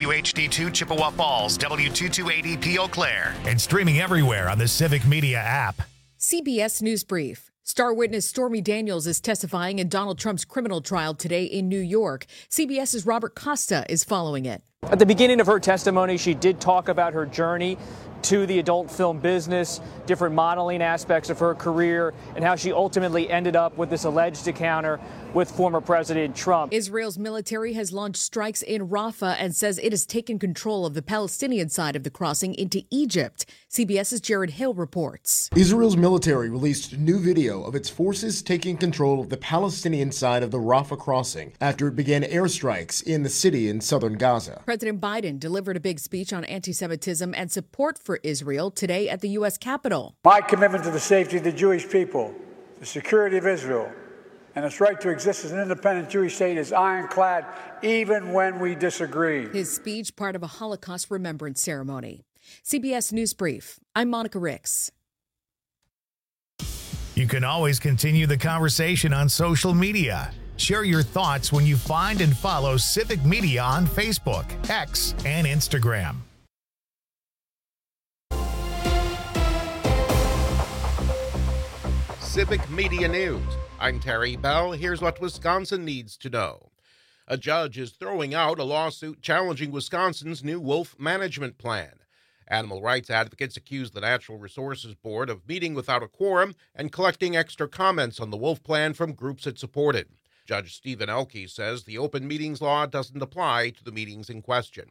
WHD2 Chippewa Falls, W228EP Eau Claire. And streaming everywhere on the Civic Media app. CBS News Brief. Star witness Stormy Daniels is testifying in Donald Trump's criminal trial today in New York. CBS's Robert Costa is following it. At the beginning of her testimony, she did talk about her journey to the adult film business, different modeling aspects of her career, and how she ultimately ended up with this alleged encounter with former President Trump. Israel's military has launched strikes in Rafah and says it has taken control of the Palestinian side of the crossing into Egypt. CBS's Jared Hill reports. Israel's military released new video of its forces taking control of the Palestinian side of the Rafah crossing after it began airstrikes in the city in southern Gaza. President Biden delivered a big speech on anti-Semitism and support for Israel today at the U.S. Capitol. My commitment to the safety of the Jewish people, the security of Israel, and its right to exist as an independent Jewish state is ironclad, even when we disagree. His speech, part of a Holocaust remembrance ceremony. CBS News Brief. I'm Monica Ricks. You can always continue the conversation on social media. Share your thoughts when you find and follow Civic Media on Facebook, X, and Instagram. Civic Media News. I'm Terry Bell. Here's what Wisconsin needs to know. A judge is throwing out a lawsuit challenging Wisconsin's new wolf management plan. Animal rights advocates accuse the Natural Resources Board of meeting without a quorum and collecting extra comments on the wolf plan from groups it supported. Judge Stephen Elke says the open meetings law doesn't apply to the meetings in question.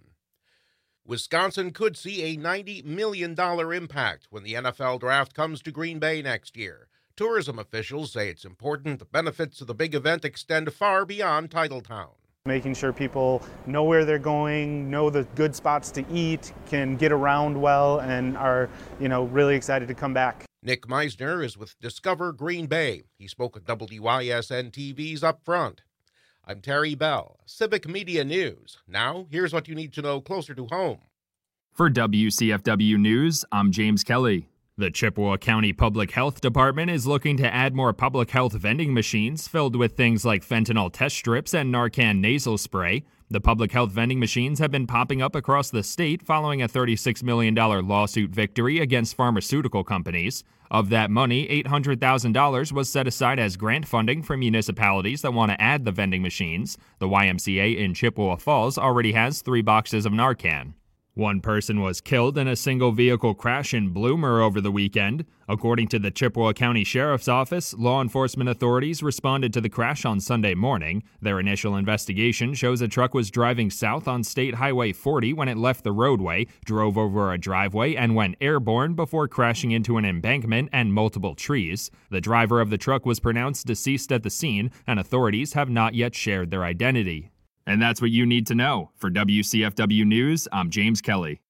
Wisconsin could see a $90 million impact when the NFL draft comes to Green Bay next year. Tourism officials say it's important the benefits of the big event extend far beyond Titletown. Making sure people know where they're going, know the good spots to eat, can get around well, and are, really excited to come back. Nick Meisner is with Discover Green Bay. He spoke at WYSN TV's Up Front. I'm Terry Bell, Civic Media News. Now, here's what you need to know closer to home. For WCFW News, I'm James Kelly. The Chippewa County Public Health Department is looking to add more public health vending machines filled with things like fentanyl test strips and Narcan nasal spray. The public health vending machines have been popping up across the state following a $36 million lawsuit victory against pharmaceutical companies. Of that money, $800,000 was set aside as grant funding for municipalities that want to add the vending machines. The YMCA in Chippewa Falls already has 3 boxes of Narcan. One person was killed in a single vehicle crash in Bloomer over the weekend. According to the Chippewa County Sheriff's Office, law enforcement authorities responded to the crash on Sunday morning. Their initial investigation shows a truck was driving south on State Highway 40 when it left the roadway, drove over a driveway, and went airborne before crashing into an embankment and multiple trees. The driver of the truck was pronounced deceased at the scene, and authorities have not yet shared their identity. And that's what you need to know. For WCFW News, I'm James Kelly.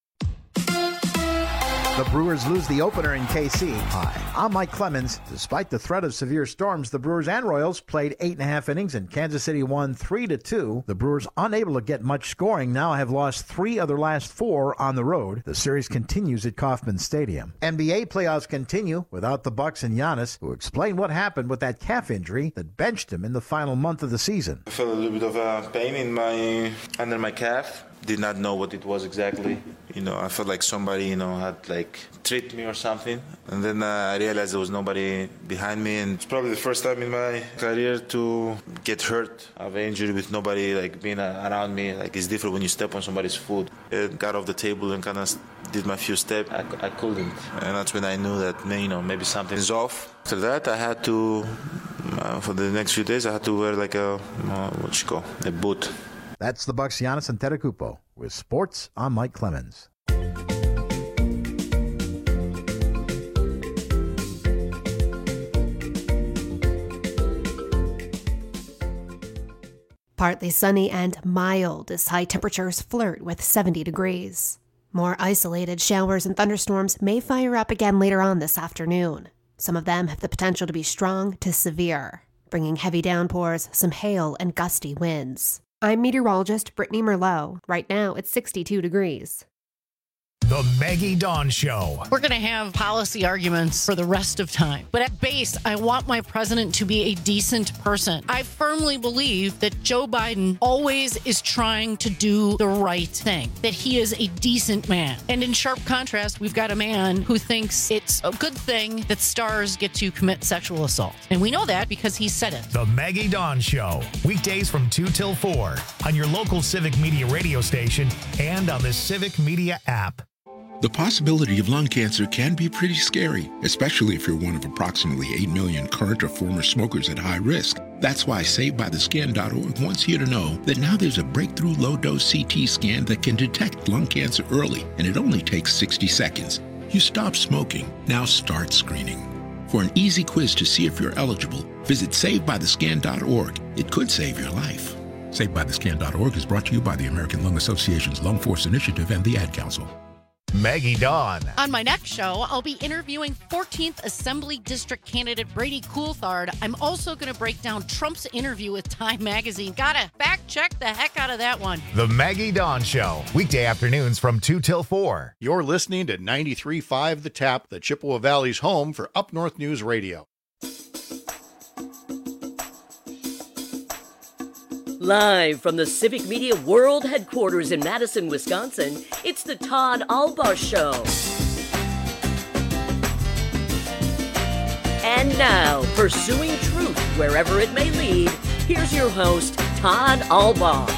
The Brewers lose the opener in KC. Hi, I'm Mike Clemens. Despite the threat of severe storms, the Brewers and Royals played 8.5 innings and Kansas City won 3-2. The Brewers, unable to get much scoring, now have lost 3 of their last 4 on the road. The series continues at Kauffman Stadium. NBA playoffs continue without the Bucks and Giannis, who explained what happened with that calf injury that benched him in the final month of the season. I felt a little bit of pain under my calf. Did not know what it was exactly. I felt like somebody, had tripped me or something. And then I realized there was nobody behind me. And it's probably the first time in my career to get hurt. I have an injury with nobody being around me. It's different when you step on somebody's foot. I got off the table and kind of did my few steps. I couldn't. And that's when I knew that, maybe something is off. After that, I had to, for the next few days, I had to wear a boot. That's the Bucks, Giannis Antetokounmpo. With sports, I'm Mike Clemens. Partly sunny and mild as high temperatures flirt with 70 degrees. More isolated showers and thunderstorms may fire up again later on this afternoon. Some of them have the potential to be strong to severe, bringing heavy downpours, some hail, and gusty winds. I'm meteorologist Brittany Merlot. Right now, it's 62 degrees. The Maggie Dawn Show. We're going to have policy arguments for the rest of time. But at base, I want my president to be a decent person. I firmly believe that Joe Biden always is trying to do the right thing, that he is a decent man. And in sharp contrast, we've got a man who thinks it's a good thing that stars get to commit sexual assault. And we know that because he said it. The Maggie Dawn Show. Weekdays from 2 till 4 on your local Civic Media radio station and on the Civic Media app. The possibility of lung cancer can be pretty scary, especially if you're one of approximately 8 million current or former smokers at high risk. That's why SaveByTheScan.org wants you to know that now there's a breakthrough low-dose CT scan that can detect lung cancer early, and it only takes 60 seconds. You stop smoking, now start screening. For an easy quiz to see if you're eligible, visit SaveByTheScan.org. It could save your life. SaveByTheScan.org is brought to you by the American Lung Association's Lung Force Initiative and the Ad Council. Maggie Dawn. On my next show, I'll be interviewing 14th Assembly District candidate Brady Coulthard. I'm also going to break down Trump's interview with Time Magazine. Gotta fact check the heck out of that one. The Maggie Dawn Show. Weekday afternoons from 2 till 4. You're listening to 93.5 The Tap, the Chippewa Valley's home for Up North News Radio. Live from the Civic Media World Headquarters in Madison, Wisconsin, it's the Todd Albaugh Show. And now, pursuing truth wherever it may lead, here's your host, Todd Albaugh.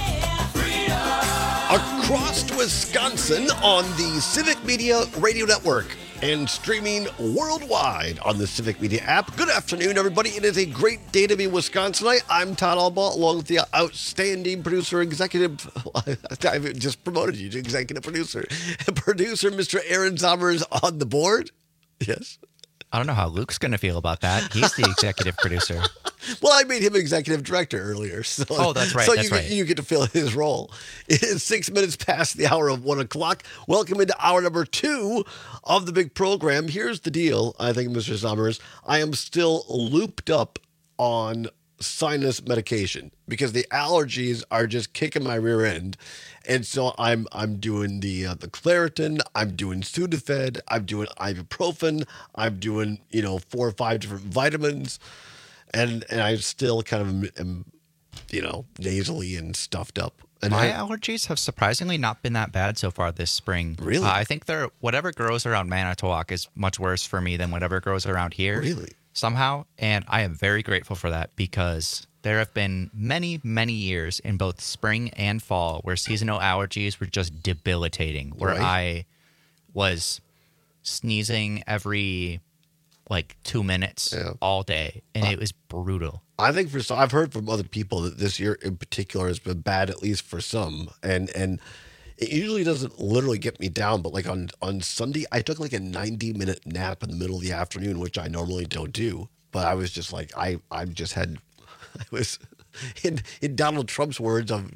Across Wisconsin on the Civic Media Radio Network and streaming worldwide on the Civic Media app. Good afternoon, everybody. It is a great day to be Wisconsinite. I'm Todd Albaugh, along with the outstanding producer, executive, I just promoted you to executive producer, Mr. Aaron Zommers on the board. Yes. I don't know how Luke's going to feel about that. He's the executive producer. Well, I made him executive director earlier. So, that's right. So that's you get to fill his role. It is 6 minutes past the hour of 1 o'clock. Welcome into hour number 2 of the big program. Here's the deal, I think, Mr. Summers. I am still looped up on sinus medication because the allergies are just kicking my rear end. And so I'm doing the Claritin, I'm doing Sudafed, I'm doing ibuprofen, I'm doing 4 or 5 different vitamins, and I still kind of am nasally and stuffed up. And my allergies have surprisingly not been that bad so far this spring. Really? I think whatever grows around Manitowoc is much worse for me than whatever grows around here. Really? Somehow, and I am very grateful for that because there have been many, many years in both spring and fall where seasonal allergies were just debilitating, where I was sneezing every 2 minutes all day, and it was brutal. I think I've heard from other people that this year in particular has been bad, at least for some, and it usually doesn't literally get me down, but on Sunday, I took a 90-minute nap in the middle of the afternoon, which I normally don't do. But I was just I was in Donald Trump's words of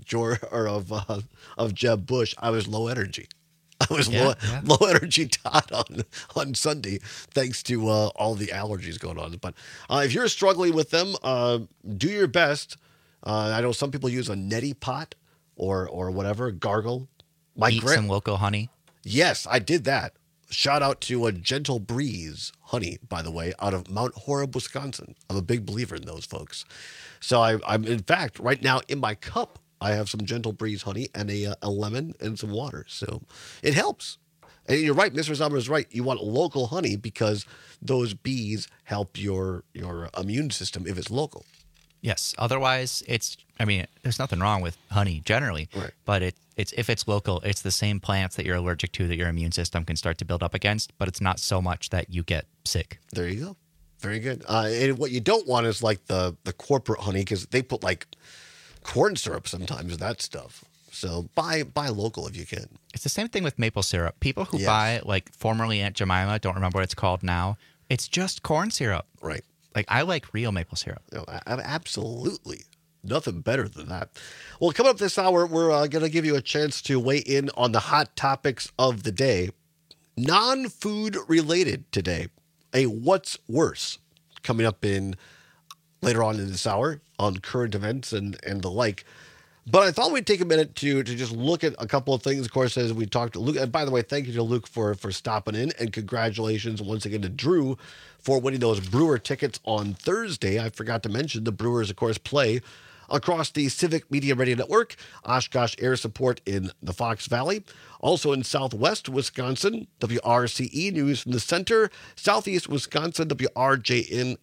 Jeb Bush, I was low energy. I was low energy Todd on Sunday, thanks to all the allergies going on. But if you're struggling with them, do your best. I know some people use a neti pot or whatever, gargle. Eat some local honey. Yes, I did that. Shout out to a Gentle Breeze honey, by the way, out of Mount Horeb, Wisconsin. I'm a big believer in those folks. So I'm in fact, right now in my cup, I have some Gentle Breeze honey and a lemon and some water. So it helps. And you're right, Mr. Sommer is right. You want local honey because those bees help your immune system if it's local. Yes. Otherwise, there's nothing wrong with honey generally, right. But if it's local, it's the same plants that you're allergic to that your immune system can start to build up against, but it's not so much that you get sick. There you go. Very good. And what you don't want is the corporate honey because they put corn syrup sometimes with that stuff. So buy local if you can. It's the same thing with maple syrup. People who buy formerly Aunt Jemima, don't remember what it's called now. It's just corn syrup. Right. I like real maple syrup. No, absolutely. Nothing better than that. Well, coming up this hour, we're going to give you a chance to weigh in on the hot topics of the day. Non-food related today. A what's worse coming up later on in this hour on current events and the like. But I thought we'd take a minute to just look at a couple of things, of course, as we talked to Luke. And by the way, thank you to Luke for stopping in, and congratulations once again to Drew for winning those Brewer tickets on Thursday. I forgot to mention the Brewers, of course, play across the Civic Media Radio Network, Oshkosh Air Support in the Fox Valley. Also in Southwest Wisconsin, WRCE News from the Center. Southeast Wisconsin, WRJN,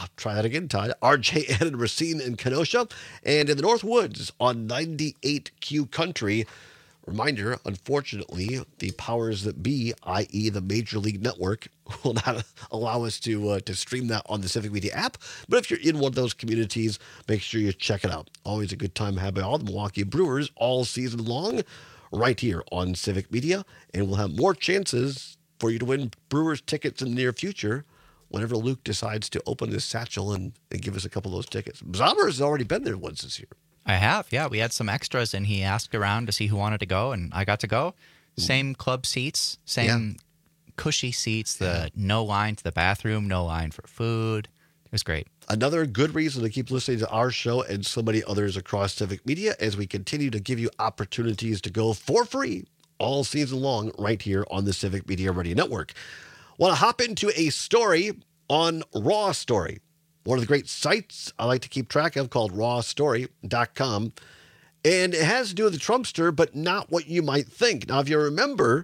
RJN in Racine and Kenosha. And in the North Woods on 98Q Country. Reminder, unfortunately, the powers that be, i.e. the Major League Network, will not allow us to stream that on the Civic Media app. But if you're in one of those communities, make sure you check it out. Always a good time having all the Milwaukee Brewers all season long right here on Civic Media. And we'll have more chances for you to win Brewers tickets in the near future whenever Luke decides to open his satchel and give us a couple of those tickets. Zombers has already been there once this year. I have, yeah. We had some extras, and he asked around to see who wanted to go, and I got to go. Same club seats, same cushy seats, no line to the bathroom, no line for food. It was great. Another good reason to keep listening to our show and so many others across Civic Media as we continue to give you opportunities to go for free all season long right here on the Civic Media Radio Network. Want to hop into a story on Raw Story. One of the great sites I like to keep track of called rawstory.com. And it has to do with the Trumpster, but not what you might think. Now, if you remember,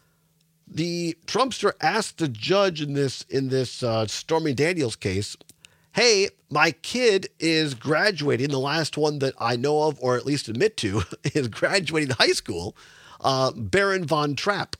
the Trumpster asked the judge in this Stormy Daniels case, hey, my kid is graduating, the last one that I know of, or at least admit to, is graduating high school, Baron Von Trapp.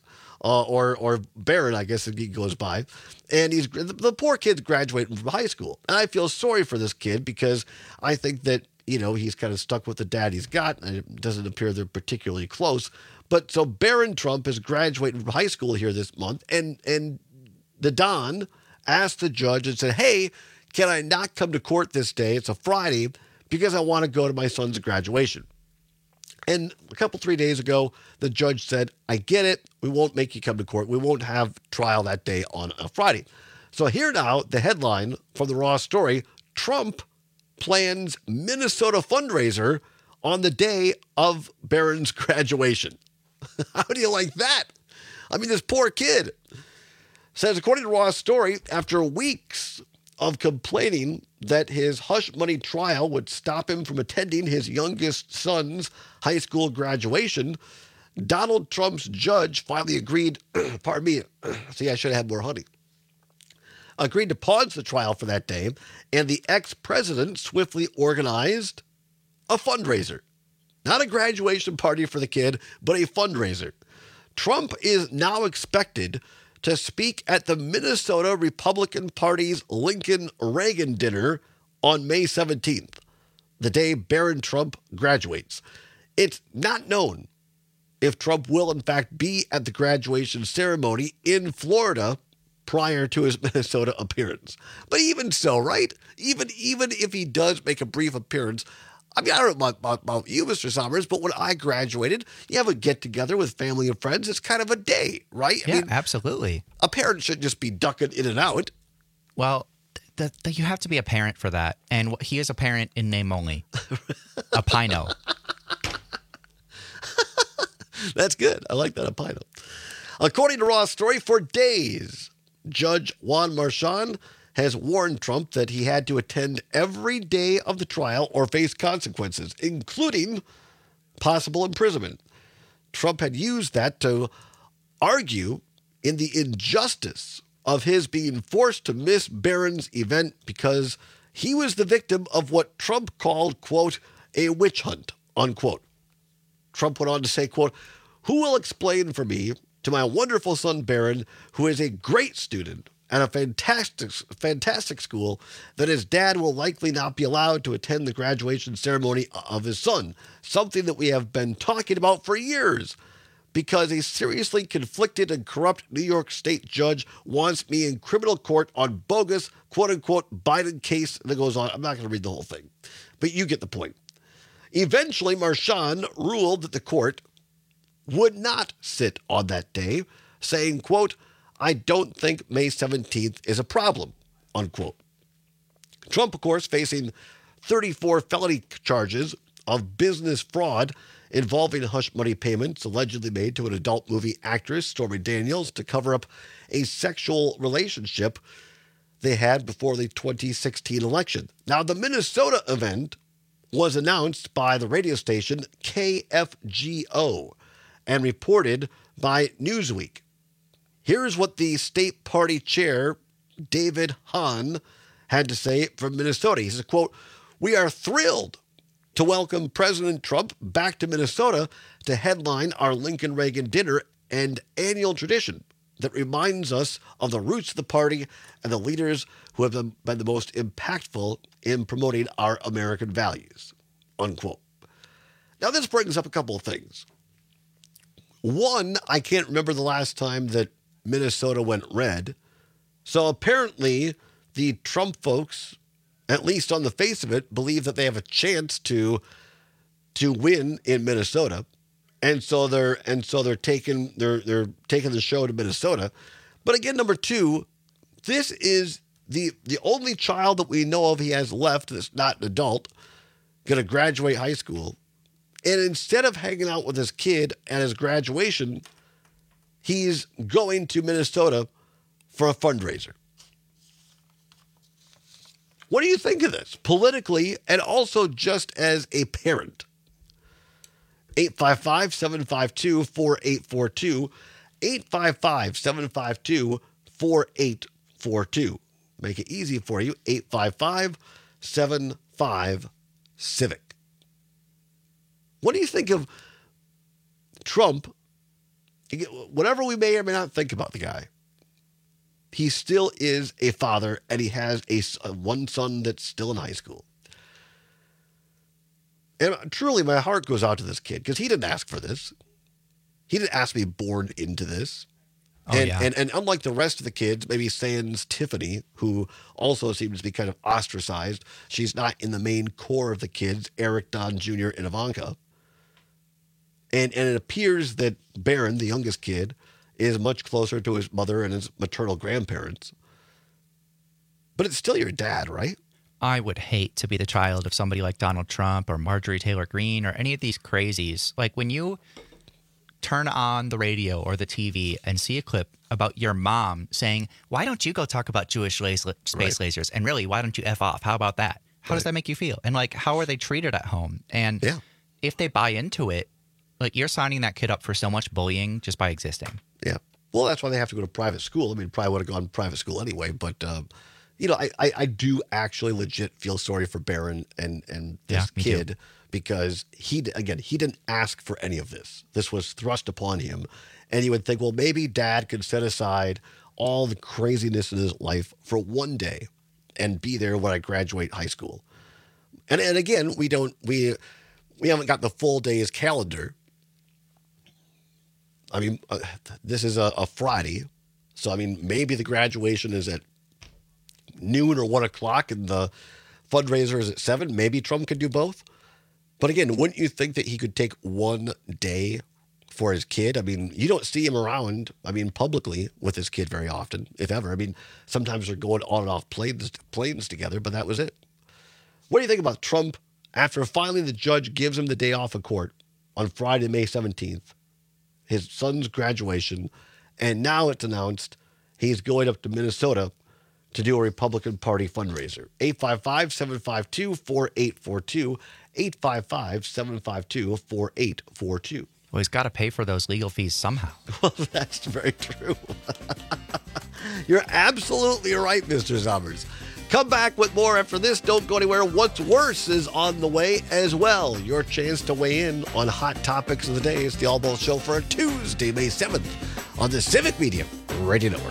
Or Baron, I guess he goes by. And the poor kid's graduating from high school. And I feel sorry for this kid because I think that, he's kind of stuck with the dad he's got, and it doesn't appear they're particularly close. But so Baron Trump is graduating from high school here this month, and the Don asked the judge and said, hey, can I not come to court this day? It's a Friday because I want to go to my son's graduation. And a couple, 3 days ago, the judge said, I get it. We won't make you come to court. We won't have trial that day on a Friday. So here now, the headline from the Raw Story, Trump plans Minnesota fundraiser on the day of Barron's graduation. How do you like that? I mean, this poor kid says, according to Raw Story, after weeks of complaining that his hush money trial would stop him from attending his youngest son's high school graduation, Donald Trump's judge finally agreed, pardon me, see, I should have had more honey, agreed to pause the trial for that day, and the ex-president swiftly organized a fundraiser. Not a graduation party for the kid, but a fundraiser. Trump is now expected to speak at the Minnesota Republican Party's Lincoln Reagan dinner on May 17th, the day Barron Trump graduates. It's not known if Trump will, in fact, be at the graduation ceremony in Florida prior to his Minnesota appearance. But even so, right? Even if he does make a brief appearance, I mean, I don't know about you, Mr. Sommers, but when I graduated, you have a get-together with family and friends. It's kind of a day, right? Yeah, absolutely. A parent shouldn't just be ducking in and out. Well, you have to be a parent for that. And he is a parent in name only. A Pino. That's good. I like that, a Pino. According to Raw Story, for days, Judge Juan Marchand has warned Trump that he had to attend every day of the trial or face consequences, including possible imprisonment. Trump had used that to argue in the injustice of his being forced to miss Barron's event because he was the victim of what Trump called, quote, a witch hunt, unquote. Trump went on to say, quote, who will explain for me to my wonderful son Barron, who is a great student at a fantastic school, that his dad will likely not be allowed to attend the graduation ceremony of his son, something that we have been talking about for years, because a seriously conflicted and corrupt New York State judge wants me in criminal court on bogus, quote-unquote, Biden case, and it goes on. I'm not going to read the whole thing, but you get the point. Eventually, Marchand ruled that the court would not sit on that day, saying, quote, I don't think May 17th is a problem, unquote. Trump, of course, facing 34 felony charges of business fraud involving hush money payments allegedly made to an adult movie actress, Stormy Daniels, to cover up a sexual relationship they had before the 2016 election. Now, the Minnesota event was announced by the radio station KFGO and reported by Newsweek. Here's what the state party chair, David Hahn, had to say from Minnesota. He says, quote, "We are thrilled to welcome President Trump back to Minnesota to headline our Lincoln Reagan dinner and annual tradition that reminds us of the roots of the party and the leaders who have been the most impactful in promoting our American values," unquote. Now, this brings up a couple of things. One, I can't remember the last time that Minnesota went red. So apparently the Trump folks, at least on the face of it, believe that they have a chance to win in Minnesota. And so they're taking the show to Minnesota. But again, number two, this is the only child that we know of he has left that's not an adult, going to graduate high school. And instead of hanging out with his kid at his graduation, he's going to Minnesota for a fundraiser. What do you think of this politically and also just as a parent? 855-752-4842. 855-752-4842. Make it easy for you. 855-75-CIVIC. What do you think of Trump? Whatever we may or may not think about the guy, he still is a father, and he has one son that's still in high school. And truly, my heart goes out to this kid because he didn't ask for this. He didn't ask to be born into this. And unlike the rest of the kids, maybe sans Tiffany, who also seems to be kind of ostracized, she's not in the main core of the kids, Eric, Don Jr., and Ivanka. And it appears that Barron, the youngest kid, is much closer to his mother and his maternal grandparents. But it's still your dad, right? I would hate to be the child of somebody like Donald Trump or Marjorie Taylor Greene or any of these crazies. Like when you turn on the radio or the TV and see a clip about your mom saying, why don't you go talk about Jewish space lasers? And really, why don't you F off? How about that? How does that make you feel? And like, how are they treated at home? And if they buy into it, like you're signing that kid up for so much bullying just by existing. Yeah. Well, that's why they have to go to private school. I mean, probably would have gone to private school anyway. But, I do actually legit feel sorry for Barron and this kid because he didn't ask for any of this. This was thrust upon him. And you would think, well, maybe dad could set aside all the craziness in his life for one day and be there when I graduate high school. And again, we haven't got the full day's calendar. I mean, this is a Friday. So, I mean, maybe the graduation is at noon or 1 o'clock and the fundraiser is at 7. Maybe Trump could do both. But again, wouldn't you think that he could take one day for his kid? I mean, you don't see him around, publicly with his kid very often, if ever. I mean, sometimes they're going on and off planes together, but that was it. What do you think about Trump after finally the judge gives him the day off of court on Friday, May 17th, his son's graduation, and now it's announced he's going up to Minnesota to do a Republican Party fundraiser? 855-752-4842, 855-752-4842. Well, he's got to pay for those legal fees somehow. Well, that's very true. You're absolutely right, Mr. Summers. Come back with more after this. Don't go anywhere. What's Worse is on the way as well. Your chance to weigh in on hot topics of the day. It's the All Balls Show for a Tuesday, May 7th on the Civic Media Radio Network.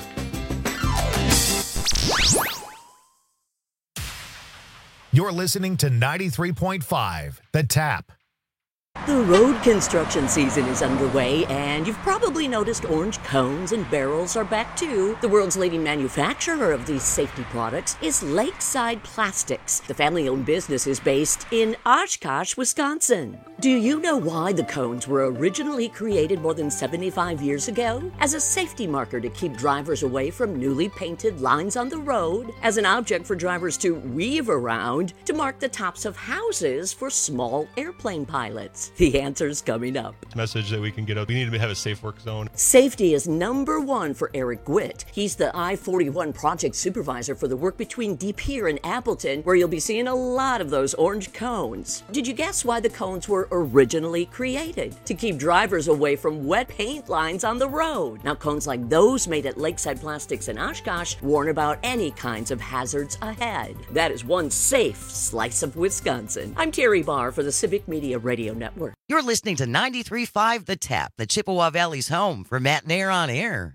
You're listening to 93.5 The Tap. The road construction season is underway, and you've probably noticed orange cones and barrels are back too. The world's leading manufacturer of these safety products is Lakeside Plastics. The family-owned business is based in Oshkosh, Wisconsin. Do you know why the cones were originally created more than 75 years ago? As a safety marker to keep drivers away from newly painted lines on the road, as an object for drivers to weave around, to mark the tops of houses for small airplane pilots. The answer's coming up. Message that we can get out. We need to have a safe work zone. Safety is number one for Eric Gwitt. He's the I-41 project supervisor for the work between De Pere and Appleton, where you'll be seeing a lot of those orange cones. Did you guess why the cones were originally created? To keep drivers away from wet paint lines on the road. Now, cones like those made at Lakeside Plastics in Oshkosh warn about any kinds of hazards ahead. That is one safe slice of Wisconsin. I'm Terry Barr for the Civic Media Radio Network. You're listening to 93.5 The Tap, the Chippewa Valley's home for Matt Nair on Air.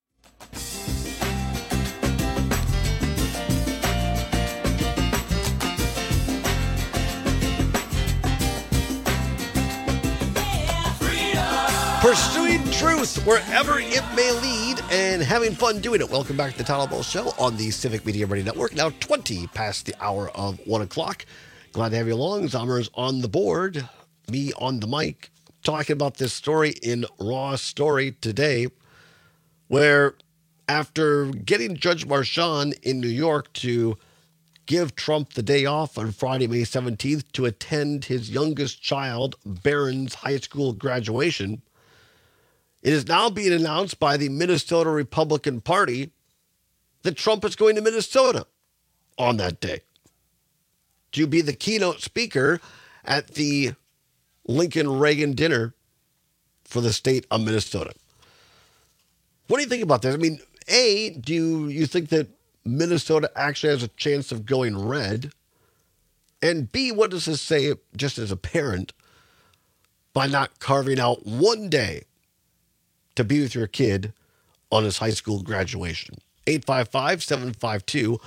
Pursuing truth wherever it may lead and having fun doing it. Welcome back to the Todd Ball Show on the Civic Media Radio Network. Now 20 past the hour of 1 o'clock. Glad to have you along. Zommers on the board, me on the mic, talking about this story in Raw Story today, where after getting Judge Marchand in New York to give Trump the day off on Friday, May 17th to attend his youngest child, Barron's high school graduation, it is now being announced by the Minnesota Republican Party that Trump is going to Minnesota on that day to be the keynote speaker at the Lincoln Reagan dinner for the state of Minnesota. What do you think about this? I mean, A, do you think that Minnesota actually has a chance of going red? And B, what does this say just as a parent by not carving out one day to be with your kid on his high school graduation? 855-752-4842,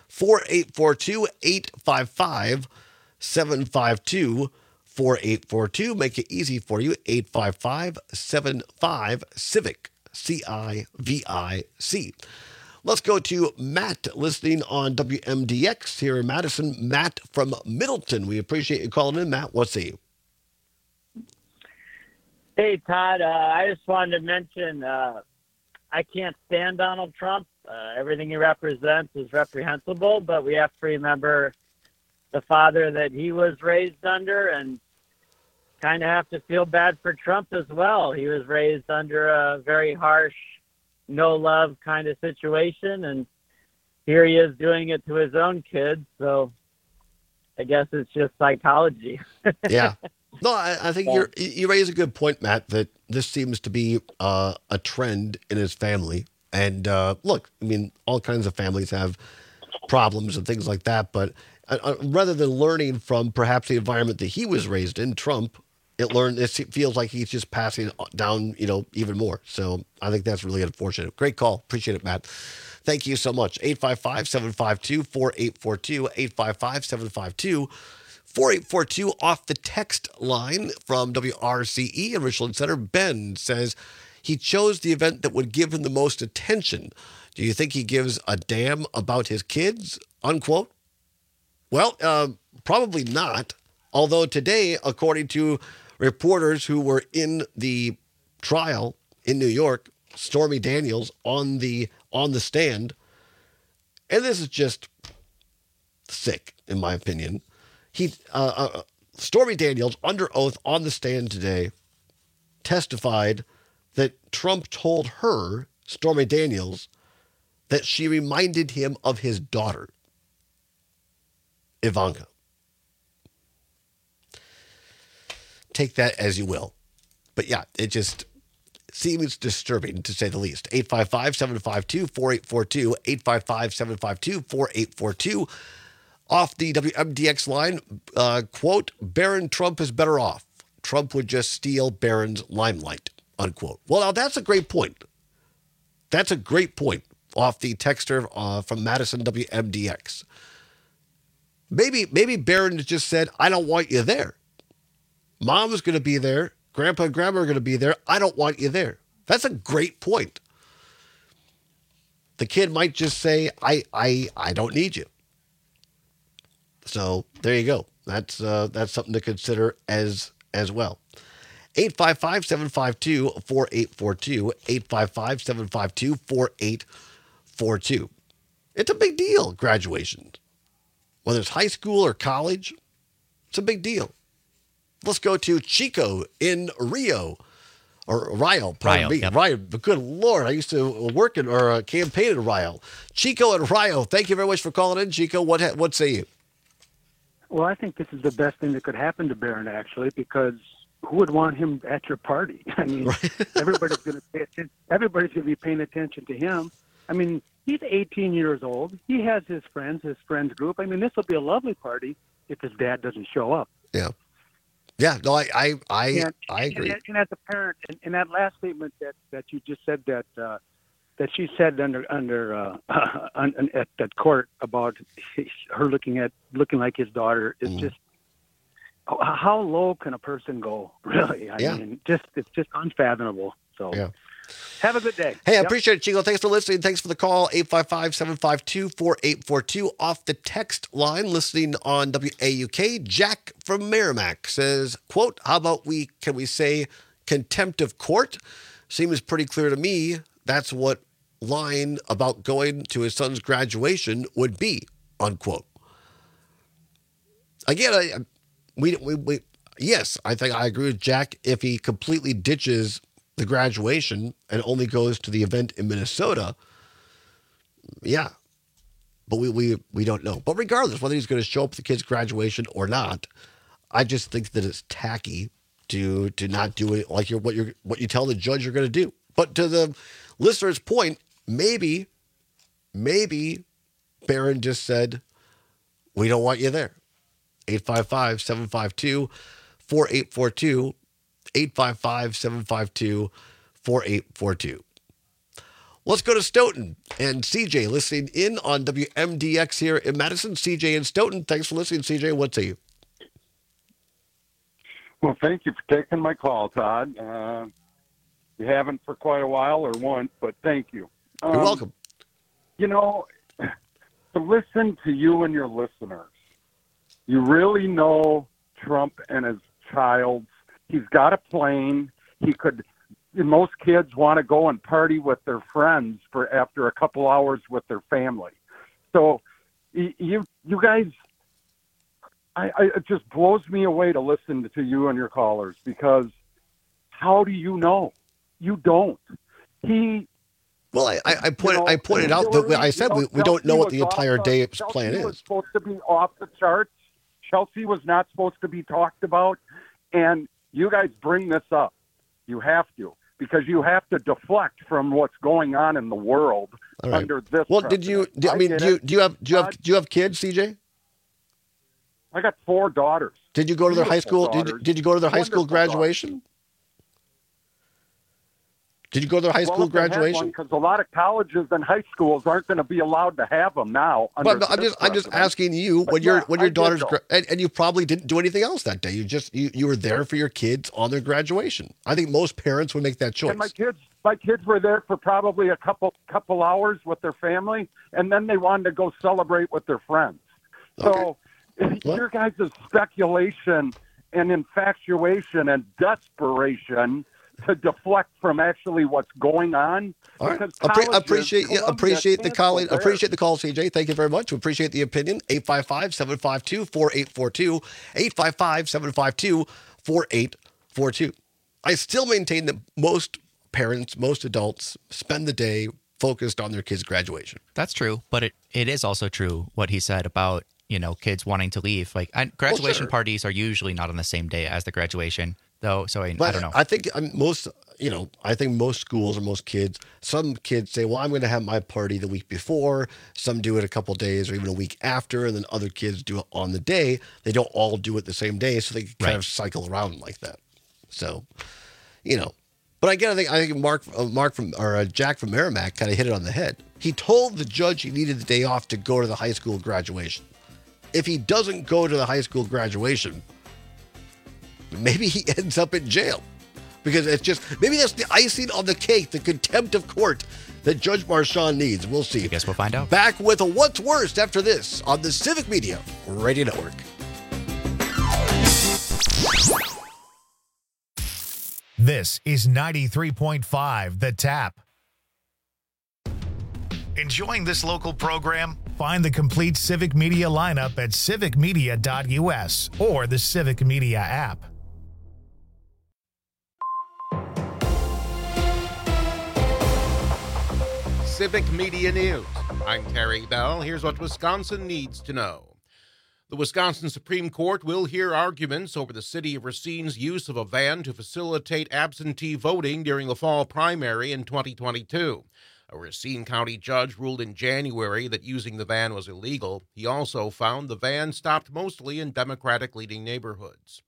855-752-4842. Make it easy for you, 855-75-CIVIC, C-I-V-I-C. Let's go to Matt, listening on WMDX here in Madison. Matt from Middleton. We appreciate you calling in, Matt. What's the... Hey, Todd, I just wanted to mention I can't stand Donald Trump. Everything he represents is reprehensible, but we have to remember the father that he was raised under and kind of have to feel bad for Trump as well. He was raised under a very harsh, no-love kind of situation, and here he is doing it to his own kids, so I guess it's just psychology. Yeah. No, I think you raise a good point, Matt, that this seems to be a trend in his family. And look, I mean, all kinds of families have problems and things like that. But rather than learning from perhaps the environment that he was raised in, Trump, it feels like he's just passing down, even more. So I think that's really unfortunate. Great call. Appreciate it, Matt. Thank you so much. 855-752-4842, 855-752-4842 off the text line from WRCE in Richland Center. Ben says he chose the event that would give him the most attention. Do you think he gives a damn about his kids? Unquote. Well, probably not. Although today, according to reporters who were in the trial in New York, Stormy Daniels on the stand, and this is just sick in my opinion. Stormy Daniels, under oath on the stand today, testified that Trump told her, Stormy Daniels, that she reminded him of his daughter, Ivanka. Take that as you will. But yeah, it just seems disturbing, to say the least. 855-752-4842, 855-752-4842. Off the WMDX line, quote, Barron Trump is better off. Trump would just steal Barron's limelight, unquote. Well, now that's a great point. That's a great point off the texter from Madison WMDX. Maybe Barron just said, I don't want you there. Mom is going to be there. Grandpa and Grandma are going to be there. I don't want you there. That's a great point. The kid might just say, I don't need you. So there you go. That's something to consider as well. 855-752-4842. 855-752-4842. It's a big deal, graduation. Whether it's high school or college, it's a big deal. Let's go to Chico in Rio. Or Rio, pardon me. Yep. Rio, but good Lord, I used to work or campaign in Rio. Chico in Rio, thank you very much for calling in. Chico, what say you? Well, I think this is the best thing that could happen to Barron, actually, because who would want him at your party? I mean, everybody's going to pay attention. Everybody's going to be paying attention to him. I mean, he's 18 years old. He has his friends group. I mean, this will be a lovely party if his dad doesn't show up. Yeah. Yeah, no, I agree. And as a parent, in that last statement that you just said that she said at that court about her looking like his daughter is just how low can a person go? Really, I mean, it's just unfathomable. So. Yeah. Have a good day. Hey, I appreciate it, Chico. Thanks for listening. Thanks for the call. 855-752-4842 off the text line. Listening on WAUK. Jack from Merrimack says, quote, how about can we say contempt of court? Seems pretty clear to me that's what line about going to his son's graduation would be, unquote. Again, yes, I think I agree with Jack. If he completely ditches the graduation and only goes to the event in Minnesota, yeah. But we don't know. But regardless, whether he's going to show up at the kid's graduation or not, I just think that it's tacky to not do it like what you tell the judge you're going to do. But to the listener's point, maybe Barron just said, we don't want you there. 855-752-4842. 855-752-4842. Let's go to Stoughton and CJ listening in on WMDX here in Madison. CJ in Stoughton. Thanks for listening, CJ. What say you? Well, thank you for taking my call, Todd. You haven't for quite a while or once, but thank you. You're welcome. You know, to listen to you and your listeners, you really know Trump and his child. He's got a plane. Most kids want to go and party with their friends after a couple hours with their family. So you guys, it just blows me away to listen to you and your callers, because how do you know? You don't. Well, I pointed out that I said we don't know what the entire day's plan Chelsea was is. supposed to be off the charts. Chelsea was not supposed to be talked about, and you guys bring this up. You have to, because you have to deflect from what's going on in the world under this. Well, do you have kids, CJ? I got 4 daughters. Did you go to their high school? Did you go to their high school graduation? Did you go to their high school graduation? Because a lot of colleges and high schools aren't going to be allowed to have them now. But I'm just asking you when your daughter's and you probably didn't do anything else that day. You were there for your kids on their graduation. I think most parents would make that choice. And my kids were there for probably a couple hours with their family, and then they wanted to go celebrate with their friends. So your guys' speculation and infatuation and desperation to deflect from actually what's going on. All right. Appreciate the call. Appreciate the call, CJ. Thank you very much. We appreciate the opinion. 855-752-4842. 855-752-4842. I still maintain that most parents, most adults spend the day focused on their kids' graduation. That's true, but it is also true what he said about, kids wanting to leave. Like graduation parties are usually not on the same day as the graduation. Though, so I don't know. I think most schools or most kids, some kids say, well, I'm going to have my party the week before. Some do it a couple days or even a week after, and then other kids do it on the day. They don't all do it the same day, so they kind of cycle around like that. So, but again, I think Jack from Merrimack kind of hit it on the head. He told the judge he needed the day off to go to the high school graduation. If he doesn't go to the high school graduation, maybe he ends up in jail. Because it's just, maybe that's the icing on the cake, the contempt of court that Judge Marchand needs. We'll see. I guess we'll find out. Back with a What's Worst after this on the Civic Media Radio Network. This is 93.5 The Tap. Enjoying this local program? Find the complete Civic Media lineup at civicmedia.us or the Civic Media app. Civic Media News. I'm Terry Bell. Here's what Wisconsin needs to know. The Wisconsin Supreme Court will hear arguments over the city of Racine's use of a van to facilitate absentee voting during the fall primary in 2022. A Racine County judge ruled in January that using the van was illegal. He also found the van stopped mostly in Democratic-leading neighborhoods.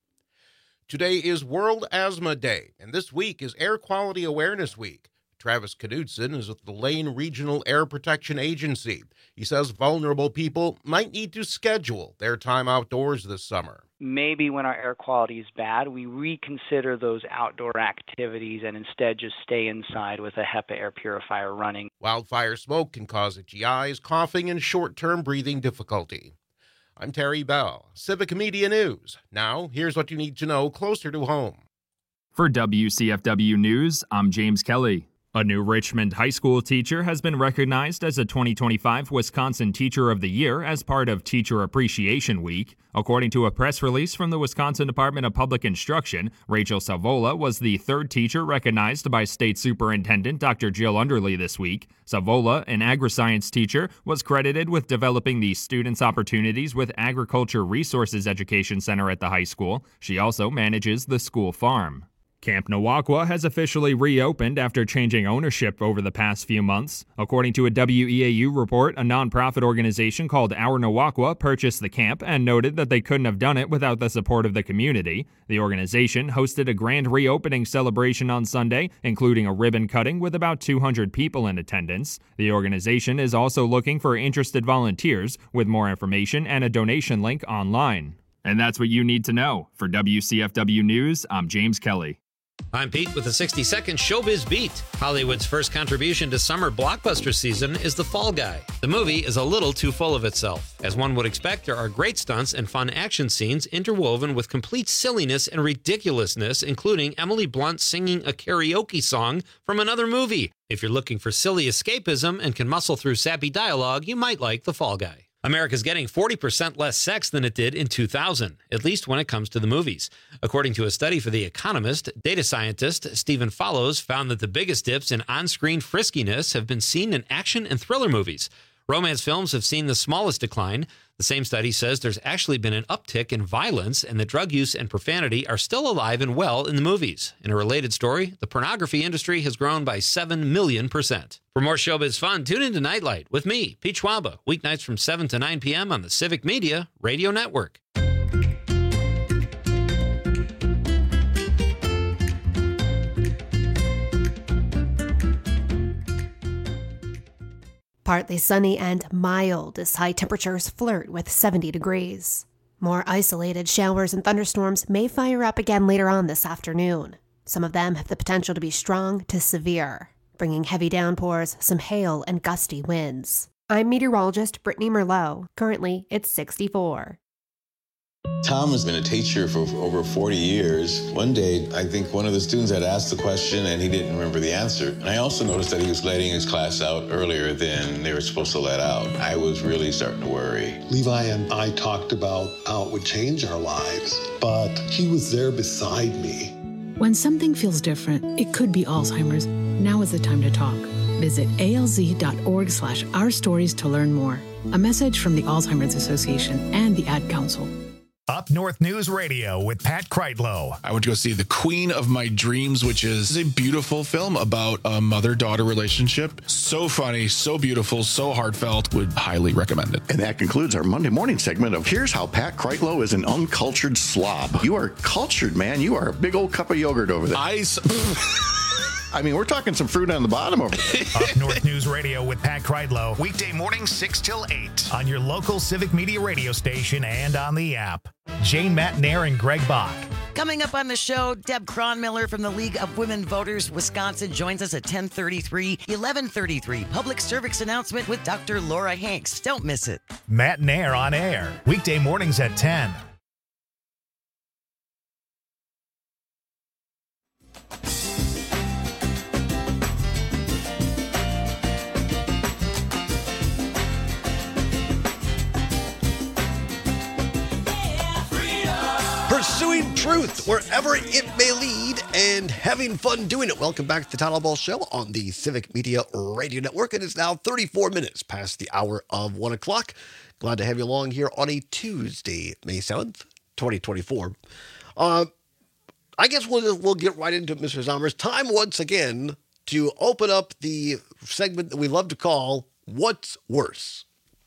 Today is World Asthma Day, and this week is Air Quality Awareness Week. Travis Knudsen is with the Lane Regional Air Protection Agency. He says vulnerable people might need to schedule their time outdoors this summer. Maybe when our air quality is bad, we reconsider those outdoor activities and instead just stay inside with a HEPA air purifier running. Wildfire smoke can cause itchy eyes, coughing, and short-term breathing difficulty. I'm Terry Bell, Civic Media News. Now, here's what you need to know closer to home. For WCFW News, I'm James Kelly. A new Richmond high school teacher has been recognized as a 2025 Wisconsin Teacher of the Year as part of Teacher Appreciation Week. According to a press release from the Wisconsin Department of Public Instruction, Rachel Savola was the third teacher recognized by State Superintendent Dr. Jill Underly this week. Savola, an agri-science teacher, was credited with developing the Students' Opportunities with Agriculture Resources Education Center at the high school. She also manages the school farm. Camp Nawaqua has officially reopened after changing ownership over the past few months. According to a WEAU report, a nonprofit organization called Our Nawaqua purchased the camp and noted that they couldn't have done it without the support of the community. The organization hosted a grand reopening celebration on Sunday, including a ribbon cutting with about 200 people in attendance. The organization is also looking for interested volunteers, with more information and a donation link online. And that's what you need to know. For WCFW News, I'm James Kelly. I'm Pete with the 60-second Showbiz Beat. Hollywood's first contribution to summer blockbuster season is The Fall Guy. The movie is a little too full of itself. As one would expect, there are great stunts and fun action scenes interwoven with complete silliness and ridiculousness, including Emily Blunt singing a karaoke song from another movie. If you're looking for silly escapism and can muscle through sappy dialogue, you might like The Fall Guy. America's getting 40% less sex than it did in 2000, at least when it comes to the movies. According to a study for The Economist, data scientist Stephen Follows found that the biggest dips in on-screen friskiness have been seen in action and thriller movies. Romance films have seen the smallest decline. The same study says there's actually been an uptick in violence and that drug use and profanity are still alive and well in the movies. In a related story, the pornography industry has grown by 7 million%. For more showbiz fun, tune into Nightlight with me, Pete Schwaba, weeknights from 7 to 9 p.m. on the Civic Media Radio Network. Partly sunny and mild as high temperatures flirt with 70 degrees. More isolated showers and thunderstorms may fire up again later on this afternoon. Some of them have the potential to be strong to severe, bringing heavy downpours, some hail, and gusty winds. I'm meteorologist Brittany Merlot. Currently, it's 64. Tom has been a teacher for over 40 years. One day, I think one of the students had asked the question and he didn't remember the answer. And I also noticed that he was letting his class out earlier than they were supposed to let out. I was really starting to worry. Levi and I talked about how it would change our lives, but he was there beside me. When something feels different, it could be Alzheimer's. Now is the time to talk. Visit alz.org/ourstories to learn more. A message from the Alzheimer's Association and the Ad Council. Up North News Radio with Pat Kreitlow. I went to go see The Queen of My Dreams, which is a beautiful film about a mother-daughter relationship. So funny, so beautiful, so heartfelt. Would highly recommend it. And that concludes our Monday morning segment of Here's How Pat Kreitlow is an Uncultured Slob. You are cultured, man. You are a big old cup of yogurt over there. I mean, we're talking some fruit on the bottom over there. Up North News Radio with Pat Kreitlow. Weekday mornings 6 till 8 on your local Civic Media radio station and on the app. Jane Matnair and Greg Bach. Coming up on the show, Deb Cronmiller from the League of Women Voters Wisconsin joins us at 10:33, 11:33. Public service announcement with Dr. Laura Hanks. Don't miss it. Matt Nair on air, weekday mornings at 10. Pursuing truth wherever it may lead and having fun doing it. Welcome back to the Town Hall Ball Show on the Civic Media Radio Network. It is now 34 minutes past the hour of 1 o'clock. Glad to have you along here on a Tuesday, May 7th, 2024. I guess we'll get right into it, Mr. Zommers. Time once again to open up the segment that we love to call What's Worse?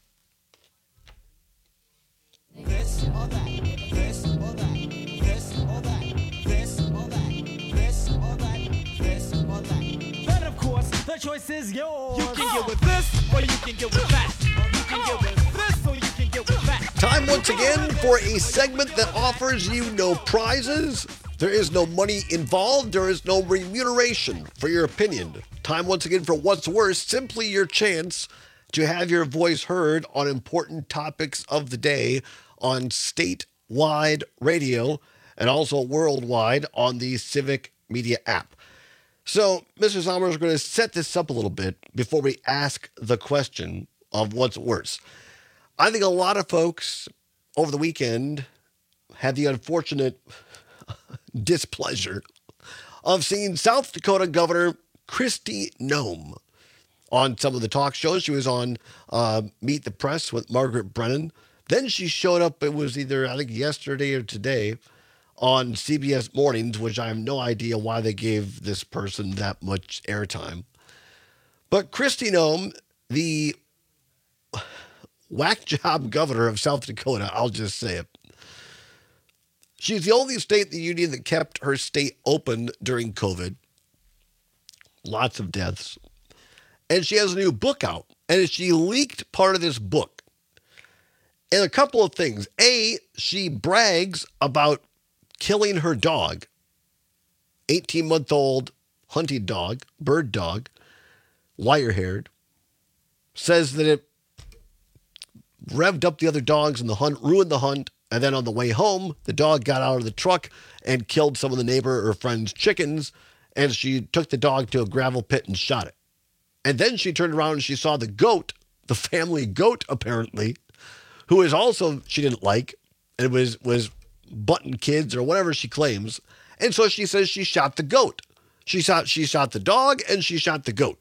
This or that, this or that, this or that, this or that, this or that, this or that. But of course, the choice is yours. You can get with this or you can get with that. You can get with this or you can get with that. Time once again for a segment that offers you no prizes. There is no money involved. There is no remuneration for your opinion. Time once again for What's Worse, simply your chance to have your voice heard on important topics of the day on statewide radio and also worldwide on the Civic Media app. So, Mr. Zommers, we're going to set this up a little bit before we ask the question of what's worse. I think a lot of folks over the weekend had the unfortunate displeasure of seeing South Dakota Governor Kristi Noem on some of the talk shows. She was on Meet the Press with Margaret Brennan. Then she showed up, it was either, I think, yesterday or today, on CBS Mornings, which I have no idea why they gave this person that much airtime. But Kristi Noem, the whack job governor of South Dakota, I'll just say it. She's the only state in the union that kept her state open during COVID. Lots of deaths. And she has a new book out. And she leaked part of this book. And a couple of things. A, she brags about killing her dog. 18-month-old hunting dog, bird dog, wire-haired. Says that it revved up the other dogs in the hunt, ruined the hunt. And then on the way home, the dog got out of the truck and killed some of the neighbor or friend's chickens. And she took the dog to a gravel pit and shot it. And then she turned around and she saw the goat, the family goat apparently, who is also, she didn't like, and was butting kids or whatever she claims. And so she says she shot the goat. She shot the dog and she shot the goat.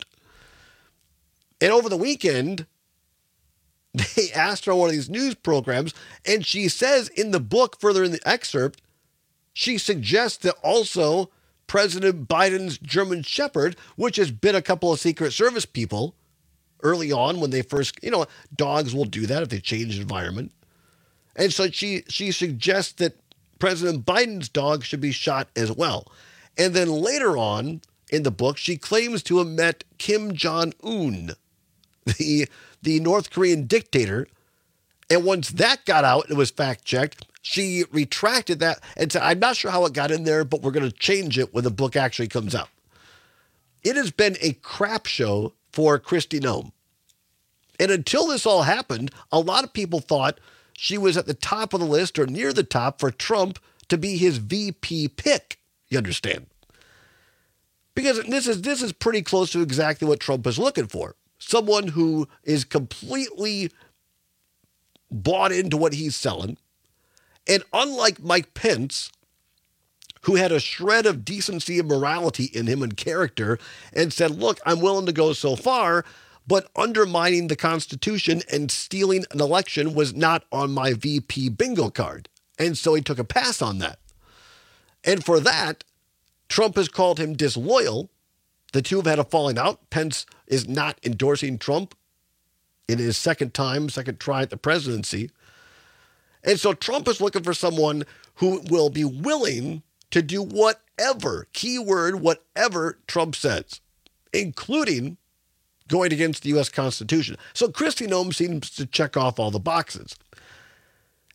And over the weekend, they asked her on one of these news programs, and she says in the book, further in the excerpt, she suggests that also President Biden's German Shepherd, which has been a couple of Secret Service people early on when they first, dogs will do that if they change environment. And so she suggests that President Biden's dog should be shot as well. And then later on in the book, she claims to have met Kim Jong-un, the North Korean dictator. And once that got out, it was fact-checked, she retracted that and said, I'm not sure how it got in there, but we're going to change it when the book actually comes out. It has been a crap show for Kristi Noem. And until this all happened, a lot of people thought she was at the top of the list or near the top for Trump to be his VP pick, you understand? Because this is pretty close to exactly what Trump is looking for. Someone who is completely bought into what he's selling. And unlike Mike Pence, who had a shred of decency and morality in him and character and said, look, I'm willing to go so far, but undermining the Constitution and stealing an election was not on my VP bingo card. And so he took a pass on that. And for that, Trump has called him disloyal. The two have had a falling out. Pence is not endorsing Trump in his second try at the presidency. And so Trump is looking for someone who will be willing to do whatever, keyword, whatever Trump says, including going against the U.S. Constitution. So Kristi Noem seems to check off all the boxes.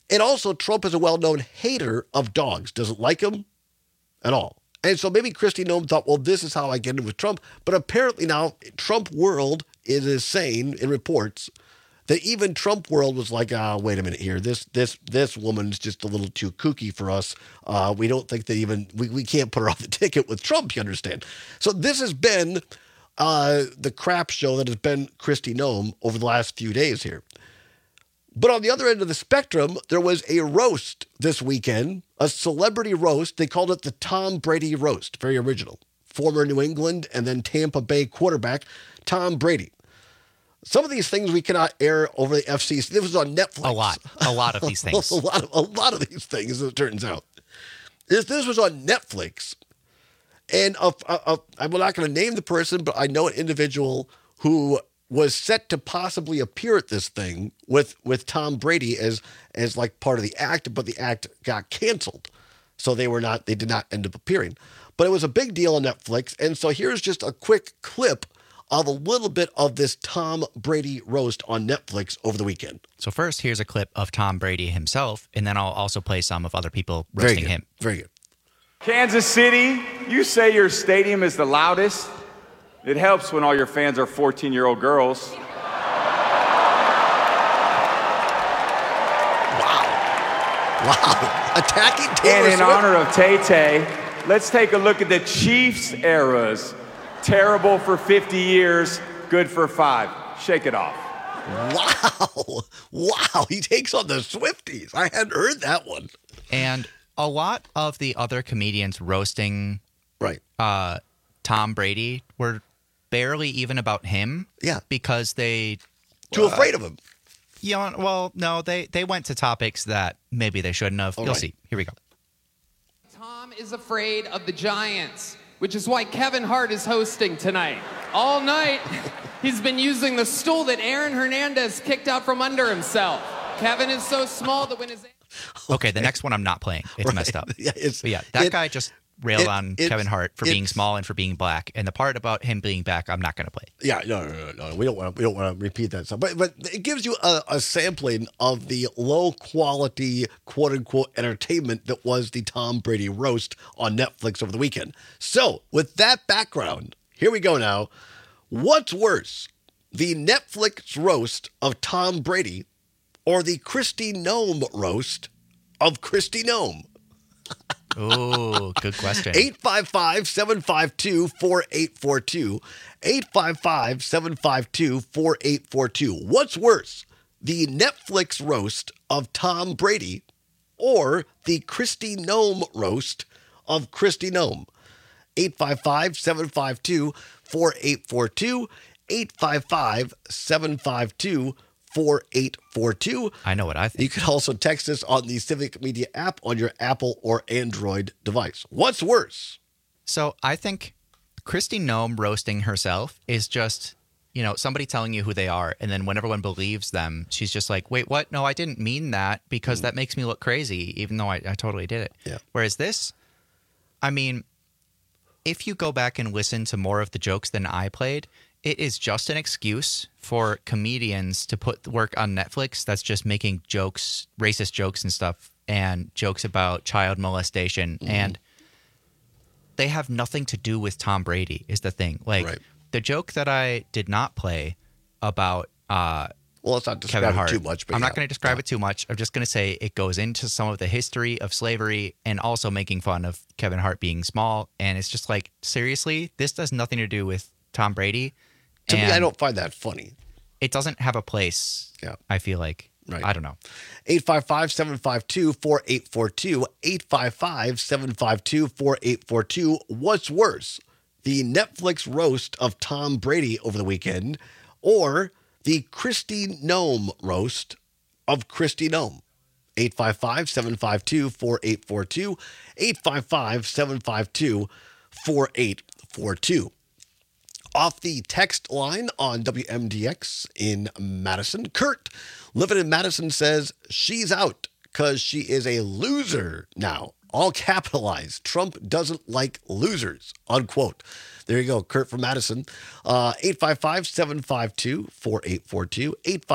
And also, Trump is a well-known hater of dogs. Doesn't like them at all. And so maybe Kristi Noem thought, well, this is how I get in with Trump. But apparently now, Trump World is saying in reports that even Trump World was like, wait a minute here. This woman's just a little too kooky for us. We don't think that even, we can't put her on the ticket with Trump, you understand. So this has been the crap show that has been Kristi Noem over the last few days here. But on the other end of the spectrum, there was a roast this weekend, a celebrity roast. They called it the Tom Brady roast. Very original. Former New England and then Tampa Bay quarterback, Tom Brady. Some of these things we cannot air over the FCC. This was on Netflix. A lot of these things. a lot of these things, as it turns out. This was on Netflix. And I'm not going to name the person, but I know an individual who was set to possibly appear at this thing with Tom Brady as like part of the act, but the act got canceled. So they did not end up appearing. But it was a big deal on Netflix. And so here's just a quick clip of a little bit of this Tom Brady roast on Netflix over the weekend. So first, here's a clip of Tom Brady himself, and then I'll also play some of other people roasting him. Very good. Kansas City, you say your stadium is the loudest. It helps when all your fans are 14-year-old girls. Wow. Attacking Taylor And in Swift. honor of Tay-Tay, let's take a look at the Chiefs eras. Terrible for 50 years, good for 5. Shake it off. Wow. He takes on the Swifties. I hadn't heard that one. And a lot of the other comedians roasting Tom Brady were barely even about him. Yeah. Because they... Too afraid of him. Yeah, well, no, they went to topics that maybe they shouldn't have. You'll see. Here we go. Tom is afraid of the Giants, which is why Kevin Hart is hosting tonight. All night, he's been using the stool that Aaron Hernandez kicked out from under himself. Kevin is so small that when his... Okay, the next one I'm not playing. It's messed up. Yeah, that guy just railed on Kevin Hart for being small and for being black. And the part about him being black, I'm not going to play. Yeah, no. We don't want to repeat that stuff. But it gives you a sampling of the low quality, quote unquote, entertainment that was the Tom Brady roast on Netflix over the weekend. So with that background, here we go now. What's worse, the Netflix roast of Tom Brady or the Kristi Noem roast of Kristi Noem? Oh, good question. 855-752-4842. 855-752-4842. What's worse, the Netflix roast of Tom Brady or the Kristi Noem roast of Kristi Noem? 855-752-4842. 855-752-4842. 4842. I know what I think. You can also text us on the Civic Media app on your Apple or Android device. What's worse? So I think Kristi Noem roasting herself is just, somebody telling you who they are. And then when everyone believes them, she's just like, wait, what? No, I didn't mean that because that makes me look crazy, even though I totally did it. Yeah. Whereas this, I mean, if you go back and listen to more of the jokes than I played, it is just an excuse for comedians to put work on Netflix that's just making jokes, racist jokes and stuff, and jokes about child molestation. Mm-hmm. And they have nothing to do with Tom Brady is the thing. Like, the joke that I did not play about let's not describe Kevin Hart, it too much. But I'm not going to describe it too much. I'm just going to say it goes into some of the history of slavery and also making fun of Kevin Hart being small. And it's just like, seriously, this has nothing to do with Tom Brady. To me, I don't find that funny. It doesn't have a place, I feel like. Right. I don't know. 855-752-4842. 855-752-4842. What's worse, the Netflix roast of Tom Brady over the weekend or the Kristi Noem roast of Kristi Noem? 855-752-4842. 855-752-4842. Off the text line on WMDX in Madison, Kurt, living in Madison, says she's out because she is a loser now. all capitalized. Trump doesn't like losers, unquote. There you go, Kurt from Madison. 855-752-4842.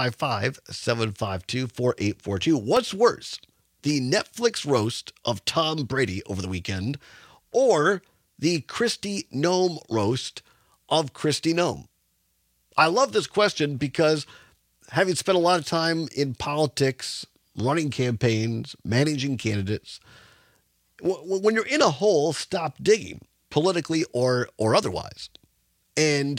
855-752-4842. What's worse, the Netflix roast of Tom Brady over the weekend or the Kristi Noem roast of Kristi Noem? I love this question because having spent a lot of time in politics, running campaigns, managing candidates, when you're in a hole, stop digging, politically or otherwise. And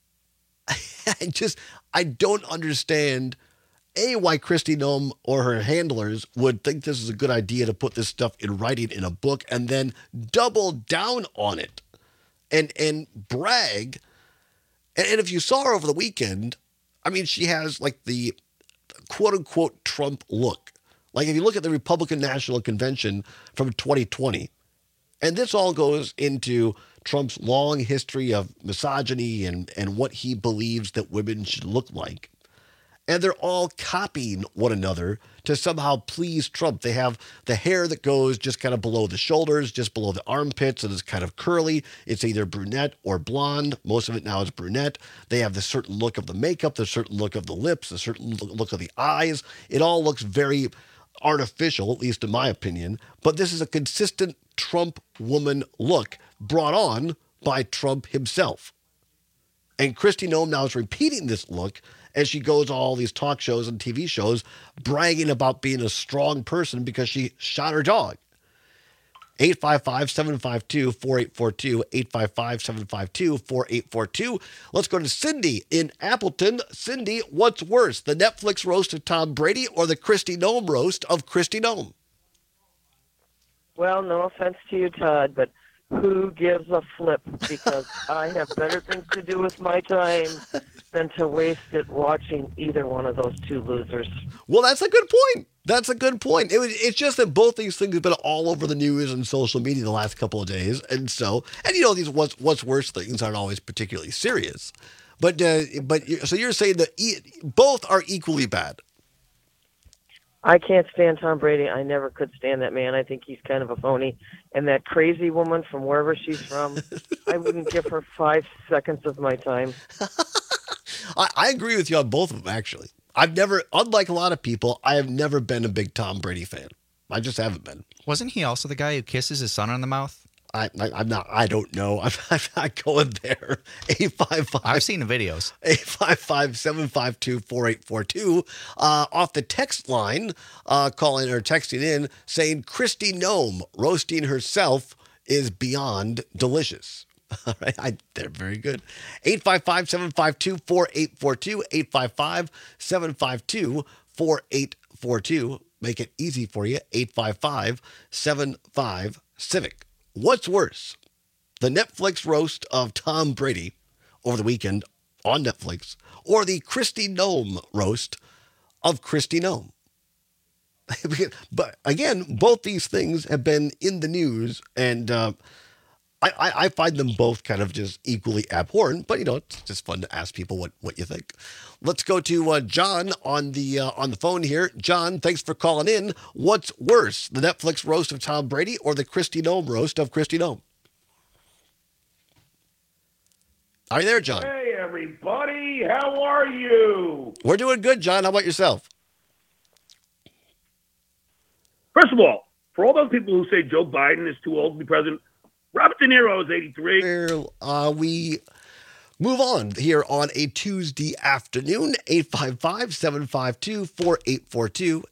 I don't understand, A, why Kristi Noem or her handlers would think this is a good idea to put this stuff in writing in a book and then double down on it and brag. And if you saw her over the weekend, I mean, she has like the quote-unquote Trump look. Like if you look at the Republican National Convention from 2020, and this all goes into Trump's long history of misogyny and what he believes that women should look like. And they're all copying one another to somehow please Trump. They have the hair that goes just kind of below the shoulders, just below the armpits, and it's kind of curly. It's either brunette or blonde. Most of it now is brunette. They have the certain look of the makeup, the certain look of the lips, the certain look of the eyes. It all looks very artificial, at least in my opinion. But this is a consistent Trump woman look brought on by Trump himself. And Kristi Noem now is repeating this look as she goes to all these talk shows and TV shows, bragging about being a strong person because she shot her dog. 855-752-4842, 855-752-4842. Let's go to Cindy in Appleton. Cindy, what's worse, the Netflix roast of Tom Brady or the Kristi Noem roast of Kristi Noem? Well, no offense to you, Todd, but who gives a flip? Because I have better things to do with my time than to waste it watching either one of those two losers. Well, that's a good point. That's a good point. It's just that both these things have been all over the news and social media the last couple of days. And you know, these what's worse things aren't always particularly serious. So you're saying that both are equally bad. I can't stand Tom Brady. I never could stand that man. I think he's kind of a phony. And that crazy woman from wherever she's from, I wouldn't give her 5 seconds of my time. I agree with you on both of them, actually. I've never, unlike a lot of people, I have never been a big Tom Brady fan. I just haven't been. Wasn't he also the guy who kisses his son on the mouth? I'm not. I don't know. I'm not going there. 855. I've seen the videos. 855-752-4842. Off the text line, calling or texting in, saying Kristi Noem roasting herself is beyond delicious. All right, they're very good. 855-752-4842. 855-752-4842. Make it easy for you. 855-75-CIVIC. What's worse, the Netflix roast of Tom Brady over the weekend on Netflix or the Kristi Noem roast of Kristi Noem? But again, both these things have been in the news, and I find them both kind of just equally abhorrent, but, you know, it's just fun to ask people what you think. Let's go to John on the phone here. John, thanks for calling in. What's worse, the Netflix roast of Tom Brady or the Kristi Noem roast of Kristi Noem? Are you there, John? Hey, everybody. How are you? We're doing good, John. How about yourself? First of all, for all those people who say Joe Biden is too old to be president, Robert De Niro is 83. We move on here on a Tuesday afternoon. 855-752-4842.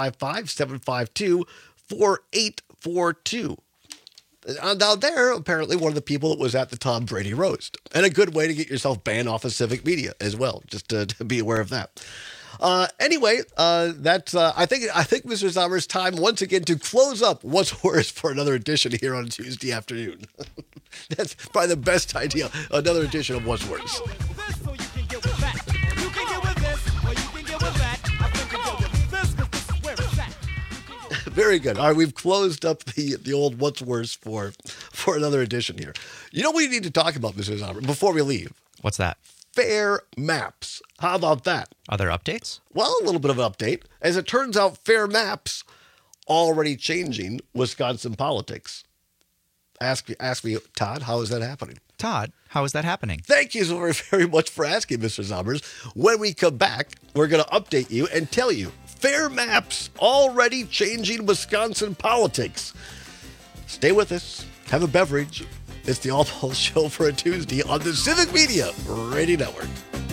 855-752-4842. Now, they're apparently one of the people that was at the Tom Brady roast. And a good way to get yourself banned off of civic media as well, just to be aware of that. Anyway, that's I think Mr. Sommer's time once again to close up What's Worse for another edition here on Tuesday afternoon. That's probably the best idea. Another edition of What's Worse. Very good. All right, we've closed up the old What's Worse for another edition here. You know what we need to talk about, Mr. Sommer, before we leave? What's that? Fair Maps. How about that? Are there updates? Well, a little bit of an update. As it turns out, Fair Maps already changing Wisconsin politics. Ask me, Todd, how is that happening? Todd, how is that happening? Thank you so very, very much for asking, Mr. Sommers. When we come back, we're going to update you and tell you Fair Maps already changing Wisconsin politics. Stay with us. Have a beverage. It's the All Balls Show for a Tuesday on the Civic Media Radio Network.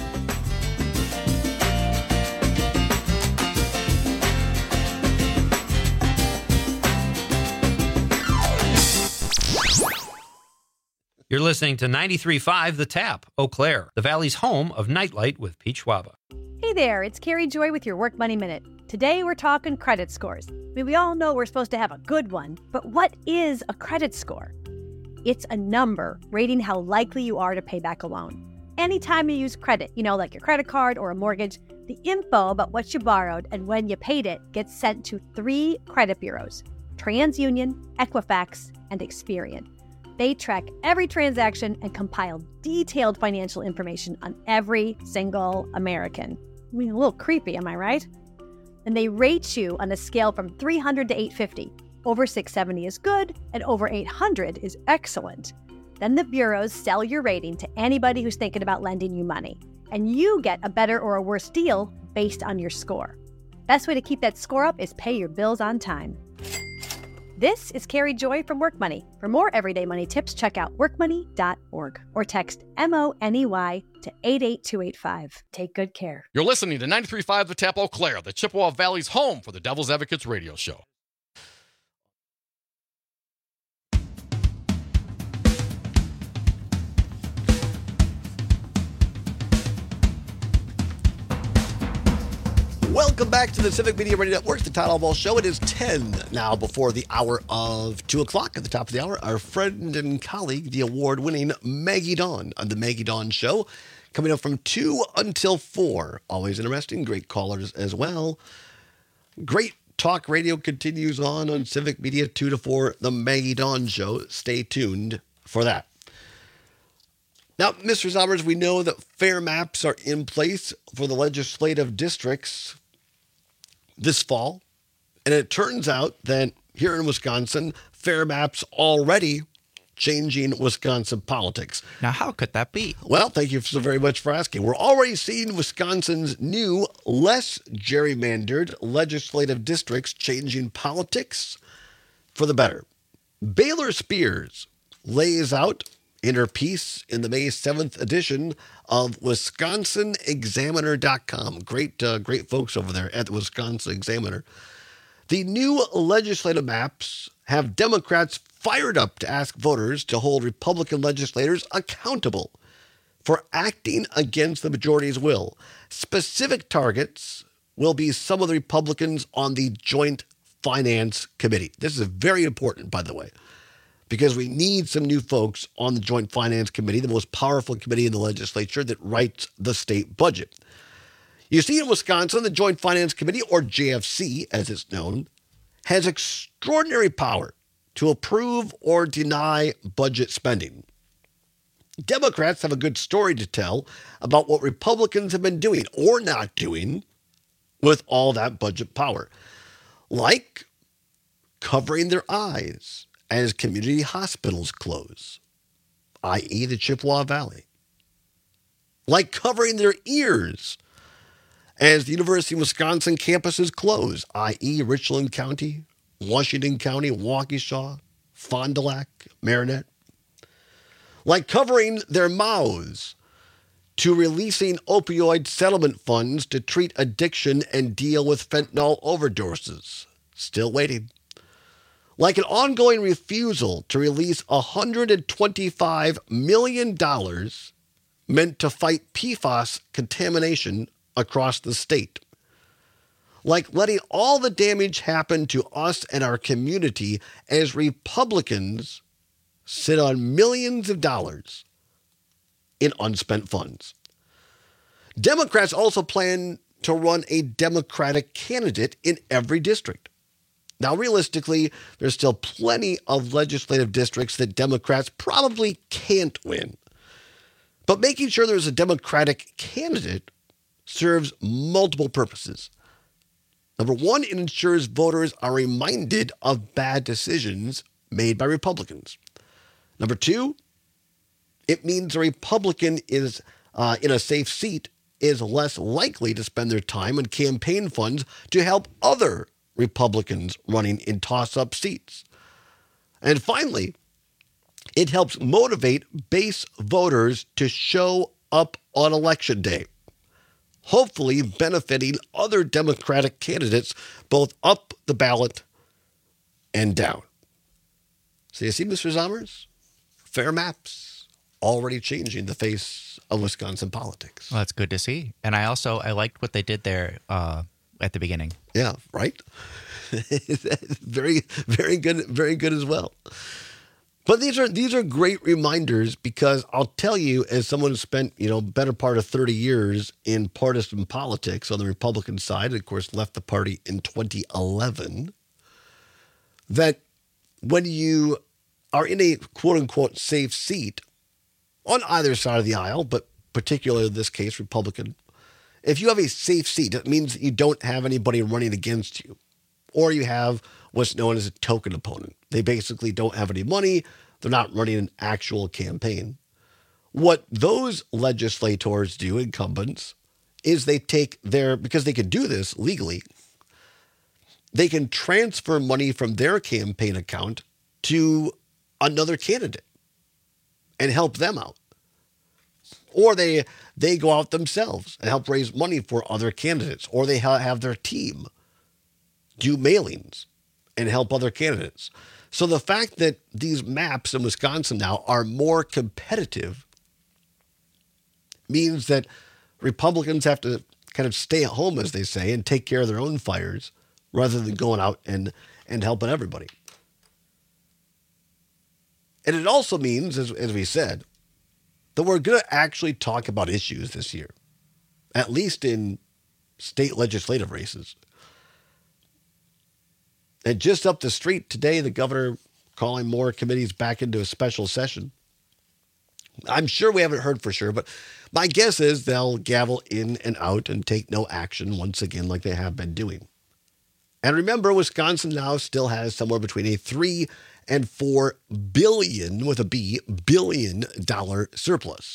You're listening to 93.5 The Tap, Eau Claire, the Valley's home of Nightlight with Pete Schwaba. Hey there, it's Carrie Joy with your Work Money Minute. Today we're talking credit scores. I mean, we all know we're supposed to have a good one, but what is a credit score? It's a number rating how likely you are to pay back a loan. Anytime you use credit, like your credit card or a mortgage, the info about what you borrowed and when you paid it gets sent to 3 credit bureaus: TransUnion, Equifax, and Experian. They track every transaction and compile detailed financial information on every single American. I mean, a little creepy, am I right? And they rate you on a scale from 300 to 850. Over 670 is good, and over 800 is excellent. Then the bureaus sell your rating to anybody who's thinking about lending you money, and you get a better or a worse deal based on your score. Best way to keep that score up is pay your bills on time. This is Carrie Joy from Work Money. For more everyday money tips, check out workmoney.org or text MONEY to 88285. Take good care. You're listening to 93.5 The Tap, Eau Claire, the Chippewa Valley's home for the Devil's Advocates radio show. Welcome back to the Civic Media Radio Network, the Todd All Balls Show. It is 10 now before the hour of 2 o'clock. At the top of the hour, our friend and colleague, the award-winning Maggie Dawn on the Maggie Dawn Show, coming up from 2 until 4. Always interesting, great callers as well. Great talk radio continues on Civic Media 2 to 4, the Maggie Dawn Show. Stay tuned for that. Now, Mr. Sommers, we know that fair maps are in place for the legislative districts this fall, and it turns out that here in Wisconsin, fair maps already changing Wisconsin politics. Now, how could that be? Well, thank you so very much for asking. We're already seeing Wisconsin's new, less gerrymandered legislative districts changing politics for the better. Baylor Spears lays out in her piece in the May 7th edition of WisconsinExaminer.com. Great folks over there at the Wisconsin Examiner. The new legislative maps have Democrats fired up to ask voters to hold Republican legislators accountable for acting against the majority's will. Specific targets will be some of the Republicans on the Joint Finance Committee. This is very important, by the way, because we need some new folks on the Joint Finance Committee, the most powerful committee in the legislature that writes the state budget. You see, in Wisconsin, the Joint Finance Committee, or JFC as it's known, has extraordinary power to approve or deny budget spending. Democrats have a good story to tell about what Republicans have been doing or not doing with all that budget power, like covering their eyes as community hospitals close, i.e. the Chippewa Valley. Like covering their ears as the University of Wisconsin campuses close, i.e. Richland County, Washington County, Waukesha, Fond du Lac, Marinette. Like covering their mouths to releasing opioid settlement funds to treat addiction and deal with fentanyl overdoses. Still waiting. Like an ongoing refusal to release $125 million meant to fight PFAS contamination across the state. Like letting all the damage happen to us and our community as Republicans sit on millions of dollars in unspent funds. Democrats also plan to run a Democratic candidate in every district. Now, realistically, there's still plenty of legislative districts that Democrats probably can't win. But making sure there's a Democratic candidate serves multiple purposes. Number one, it ensures voters are reminded of bad decisions made by Republicans. Number two, it means a Republican is in a safe seat is less likely to spend their time and campaign funds to help other Republicans running in toss-up seats. And finally, it helps motivate base voters to show up on Election Day, hopefully benefiting other Democratic candidates both up the ballot and down. So you see, Mr. Zommers, fair maps already changing the face of Wisconsin politics. Well, that's good to see. And I liked what they did there at the beginning. Yeah, right? Very, very good as well. But these are great reminders because I'll tell you, as someone who spent, better part of 30 years in partisan politics on the Republican side, and of course left the party in 2011, that when you are in a quote-unquote safe seat on either side of the aisle, but particularly in this case, Republican, if you have a safe seat, that means that you don't have anybody running against you, or you have what's known as a token opponent. They basically don't have any money. They're not running an actual campaign. What those legislators do, incumbents, is they take because they can do this legally, they can transfer money from their campaign account to another candidate and help them out. Or they go out themselves and help raise money for other candidates. Or they have their team do mailings and help other candidates. So the fact that these maps in Wisconsin now are more competitive means that Republicans have to kind of stay at home, as they say, and take care of their own fires rather than going out and helping everybody. And it also means, as we said, that we're going to actually talk about issues this year, at least in state legislative races. And just up the street today, the governor calling more committees back into a special session. I'm sure we haven't heard for sure, but my guess is they'll gavel in and out and take no action once again like they have been doing. And remember, Wisconsin now still has somewhere between a $3 and $4 billion, with a B, $billion surplus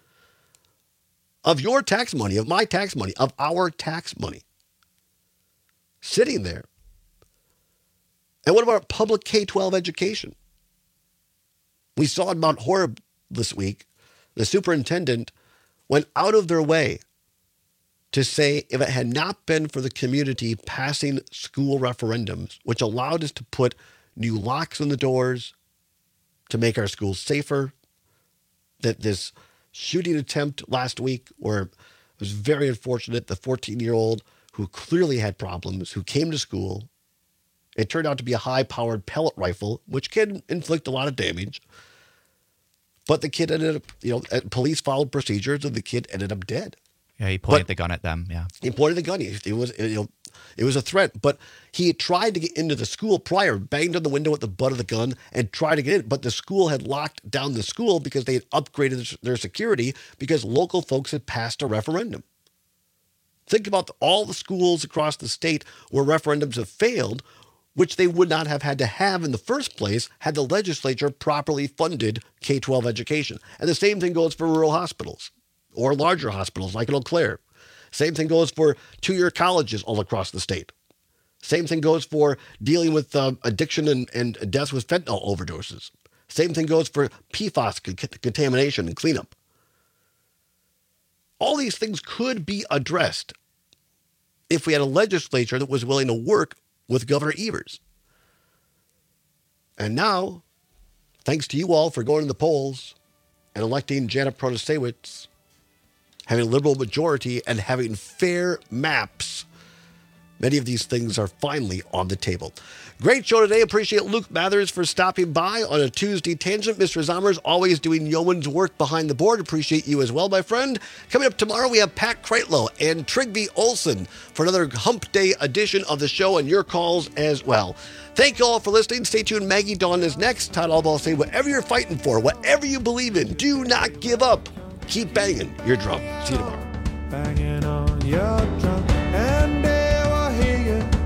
of your tax money, of my tax money, of our tax money sitting there. And what about public K-12 education? We saw in Mount Horeb this week, the superintendent went out of their way to say if it had not been for the community passing school referendums, which allowed us to put new locks on the doors to make our schools safer, that this shooting attempt last week, where it was very unfortunate, the 14-year-old who clearly had problems, who came to school, it turned out to be a high-powered pellet rifle, which can inflict a lot of damage. But the kid ended up, police followed procedures, and the kid ended up dead. Yeah, he pointed the gun at them, yeah. He pointed the gun. It was a threat. But he tried to get into the school prior, banged on the window with the butt of the gun, and tried to get in. But the school had locked down the school because they had upgraded their security because local folks had passed a referendum. Think about all the schools across the state where referendums have failed, which they would not have had to have in the first place had the legislature properly funded K-12 education. And the same thing goes for rural hospitals or larger hospitals like in Eau Claire. Same thing goes for two-year colleges all across the state. Same thing goes for dealing with addiction and deaths with fentanyl overdoses. Same thing goes for PFAS contamination and cleanup. All these things could be addressed if we had a legislature that was willing to work with Governor Evers. And now, thanks to you all for going to the polls and electing Janet Protasiewicz, having a liberal majority and having fair maps, many of these things are finally on the table. Great show today. Appreciate Luke Mathers for stopping by on a Tuesday Tangent. Mr. Zommers always doing yeoman's work behind the board. Appreciate you as well, my friend. Coming up tomorrow, we have Pat Kreitlow and Trigby Olson for another Hump Day edition of the show, and your calls as well. Thank you all for listening. Stay tuned. Maggie Dawn is next. Todd Albaugh say, whatever you're fighting for, whatever you believe in, do not give up. Keep banging your drum. See you tomorrow. Banging on your drum, and they will hear you.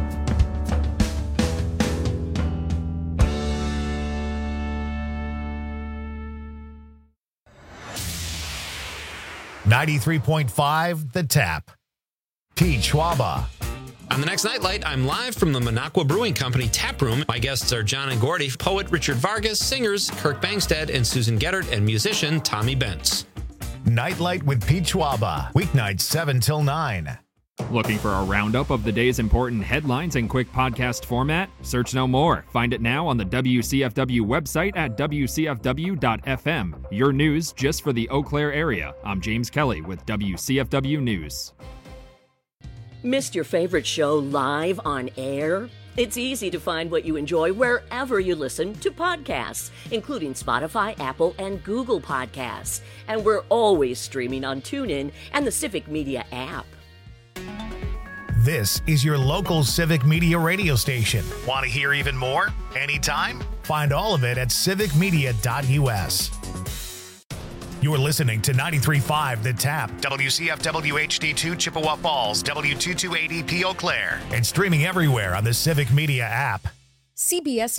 93.5 The Tap. Pete Schwaba. On the next Nightlight, I'm live from the Minocqua Brewing Company tap room. My guests are John and Gordy, poet Richard Vargas, singers Kirk Bangstead and Susan Geddert, and musician Tommy Bentz. Nightlight with Pete Schwaba. Weeknights 7 till 9. Looking for a roundup of the day's important headlines in quick podcast format? Search no more. Find it now on the WCFW website at WCFW.FM. Your news just for the Eau Claire area. I'm James Kelly with WCFW News. Missed your favorite show live on air? It's easy to find what you enjoy wherever you listen to podcasts, including Spotify, Apple, and Google Podcasts. And we're always streaming on TuneIn and the Civic Media app. This is your local Civic Media radio station. Want to hear even more? Anytime? Find all of it at civicmedia.us. You're listening to 93.5 The Tap, WCFW HD2 Chippewa Falls, W228EP Eau Claire, and streaming everywhere on the Civic Media app. CBS